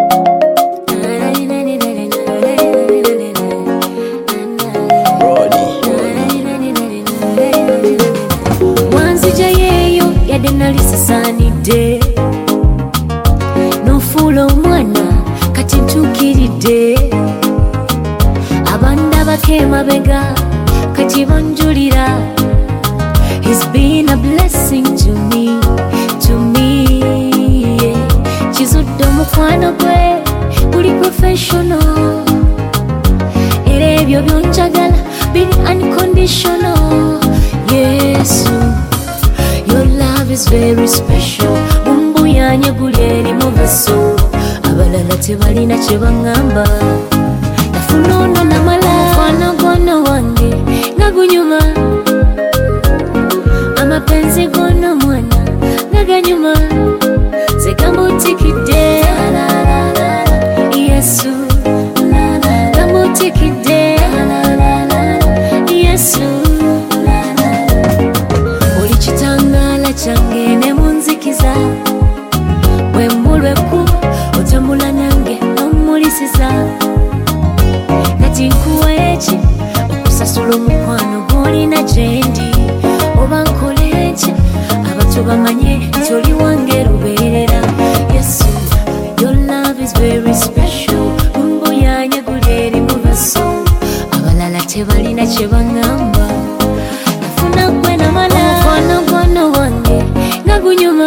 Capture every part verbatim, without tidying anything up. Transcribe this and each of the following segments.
nalisasanidde nofuula omwana kati ntuukiridde abandabako emabega kati banjulira. He's been a blessing to me, to me, yeah. Kizudde omukwano gwe guli professional era ebyo byonjagala biri unconditional. Yes, your love is very special. Mumbuyanye guli eri mu veso abalala tebalina kye baŋŋamba. Nafuna ono namala mukwano gwono wange nga gunyuma, amapenzi g'ono mwana nga ganyuma, nze gamutikidde Yesu, gamutikidde Yesu. Oli kitangaala kyange ne munzikiza, bwe mbulwa ekkubo otambula nange n'omulisiza. Kati nkuwa eki okusasula omukwano gw'olina gye ndi, oba nkole ki abato bamanye nti oli wange lubeerera. Yesu, your love is very special. Mumbuyanye guli eri mu baso abalala tebalina kye baŋŋamba. Nafuna gwe namala mukwano gwono wange nga gunyuma,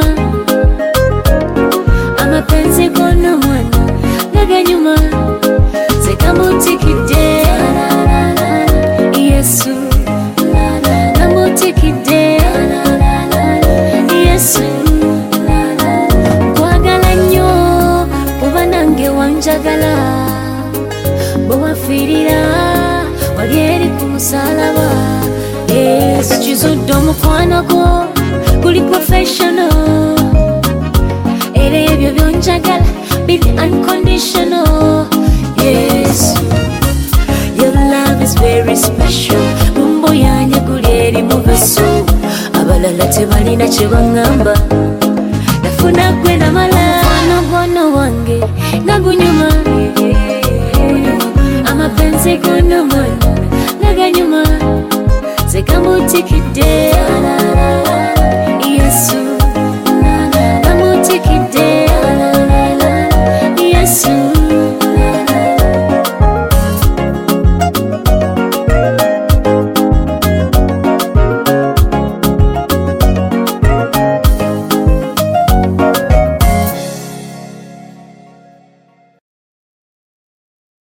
amapenzi g'ono mwana nga ganyuma, nze gamutikidde Yesu, gamutikidde Yesu. Nkwagala nnyo kuba nange wanjagala, bwe wafiirira wali eri ku musalaba. Yesu, kizudde omukwano gwo guli professional era ebyo byonjagala biri unconditional. Yes, your love is very special. Mumbuyanye guli eri mu veso abalala tebalina kye baŋŋamba. Nafuna gwe namala mukwano gwono wange nga gunyuma,